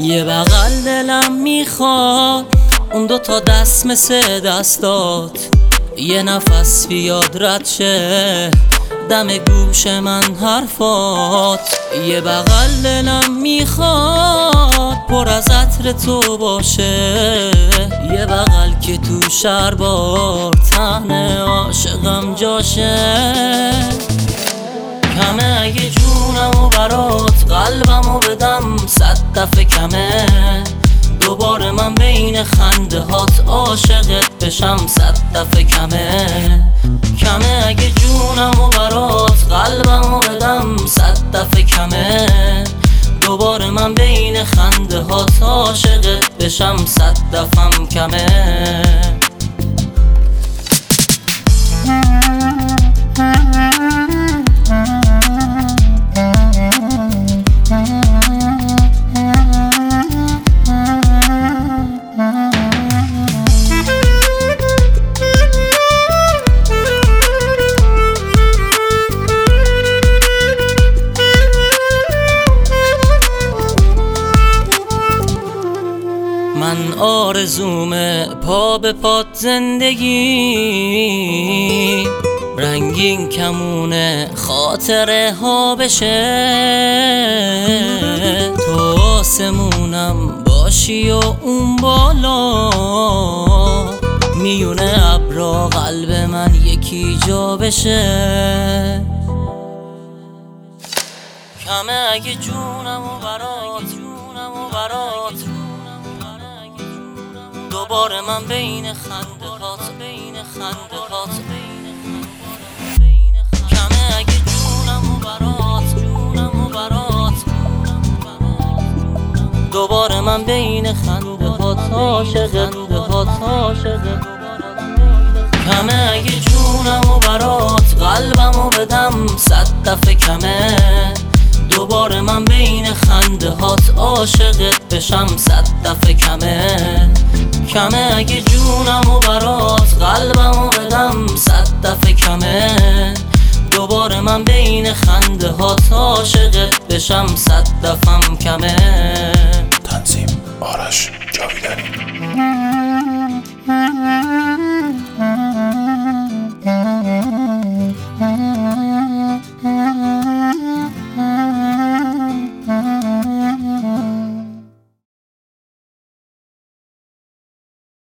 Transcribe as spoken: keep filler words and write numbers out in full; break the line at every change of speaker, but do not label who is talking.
یه بغل دلم میخواد، اون دو تا دست مثل دستات، یه نفس بیاد رد شه دم گوش من حرفات. یه بغل دلم میخواد پر از عطر تو باشه، یه بغل که تو شربار تن عاشقم جاشه. کمه اگه جونمو برات قلبمو بدم صد دفعه کمه، دوباره من بین خنده هات عاشقت بشم صد دفعه کمه. کمه اگه جونمو برات قلبمو بدم صد دفعه کمه، دوباره من بین خنده هات عاشقت بشم صد دفعه کمه. من آرزومه پا به پات زندگی، رنگین کمونه خاطره ها بشه. تو آسمونم باشی و اون بالا، میونه ابرا قلب من یکی جا بشه. کمه اگه جونمو برات جونمو برات دوباره من بین خنده هات بین خنده هات کمه اگه جونمو برات جونمو برات دوباره من بین خنده هات عاشقت هات عاشقت. کمه اگه جونمو برات قلبمو بدم صد دفعه کمه، دوباره من بین خنده هات عاشقت بشم صد دفعه کمه. کمه اگه جونمو برات قلبمو بدم صد دفعه کمه، دوباره من بین خنده هات عاشقت بشم صد دفعه کمه.